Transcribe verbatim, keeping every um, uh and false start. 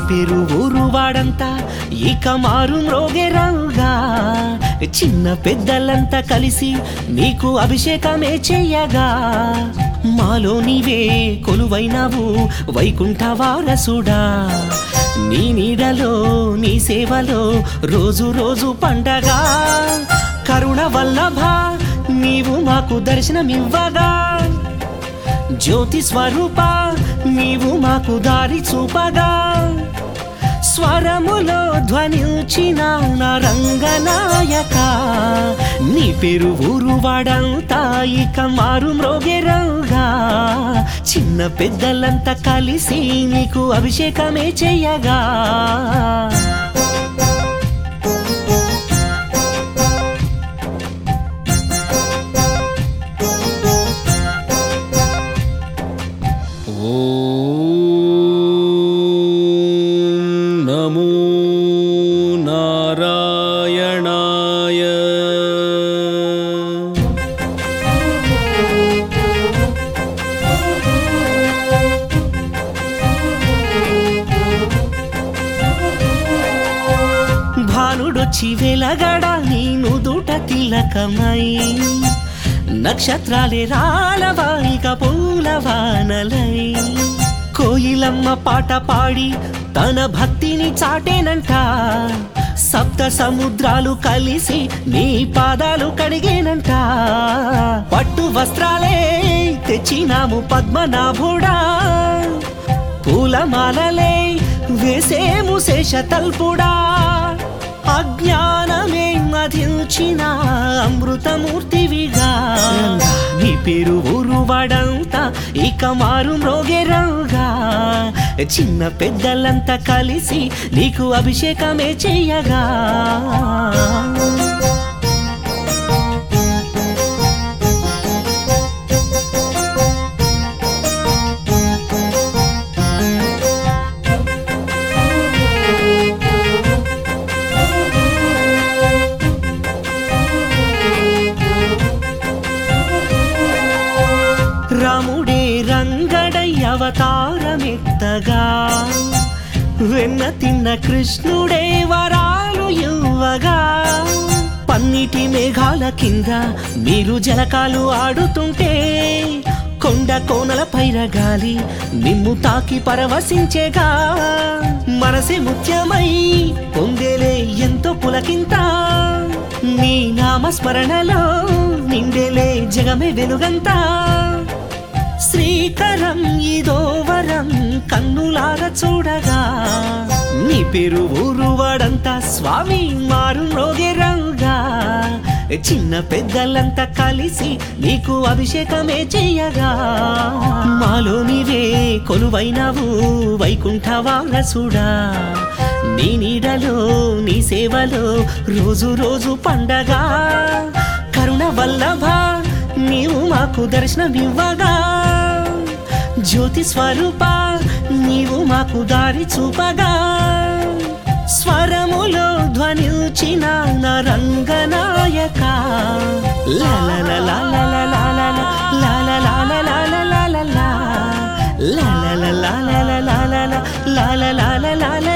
పేరు ఊరు వాడంతా ఇక మారు మ్రోగెరంగా, చిన్న పెద్దలంతా కలిసి నీకు అభిషేకమే చెయ్యగా, మాలో నీవే కొలువైనావు వైకుంఠ వారసుడా, నీ నీడలో నీ సేవలో రోజు రోజు పండగ, కరుణ వల్లభ నీవు మాకు దర్శనమివ్వగా, జ్యోతి స్వరూప నీవు మాకు దారి చూపగా, స్వరములో ధ్వనించిన నా రంగనాయక, నీ పేరు ఊరు వాడంతా ఇక మారు మ్రోగెరంగా, చిన్న పెద్దలంతా కలిసి నీకు అభిషేకమే చెయ్యగా. నమో నారాయణాయ. భానుడొచ్చి వెలగడ నీ నుదుట తిలకమై, నక్షత్రాలే రాలవాయిక పూలవానలై, కోయిలమ్మ పాట పాడి తన భక్తిని చాటేనంట, సప్త సముద్రాలు కలిసి నీ పాదాలు కడిగేనంట, పట్టు వస్త్రాలే తెచ్చినాము పద్మనాభుడా, పూలమాలలే వేసేము శేషతల్పుడా, అజ్ఞానమే మధించిన అమృతమూర్తివిగా, నీ పేరు ఊరు వాడంతా ఇక మారు మ్రోగెరంగా, చిన్న పెద్దలంతా కలిసి నీకు అభిషేకమే చెయ్యగా. రాముడే రంగడై అవతారమెత్తగా, వెన్న తిన్న కృష్ణుడే వరాలు ఇవ్వగా, పన్నిటి మేఘాల కింద మీరు జలకాలు ఆడుతుంటే, కొండ కోనల పైరగాలి నిమ్ము తాకి పరవశించేగా, మనసే ముత్యమై పొందేలే ఎంతో పులకింత, నీ నామస్మరణలో నిండేలే జగమే వెలుగంతా, శ్రీకరం ఇదో వరం కన్నులారా చూడగా, నీ పేరు ఊరు వాడంతా స్వామి మారు మ్రోగెరంగా, చిన్న పెద్దలంతా కలిసి నీకు అభిషేకమే చెయ్యగా, మాలో నీవే కొలువైనావు వైకుంఠ వారసుడా, నీ నీడలో నీ సేవలో రోజు రోజు పండగ, కరుణ వల్లభ నీవు మాకు దర్శనమివ్వగా, జ్యోతి స్వరూప నీవు మాకు దారి చూపగా, స్వరములో ధ్వనించిన నా రంగనాయక, లాల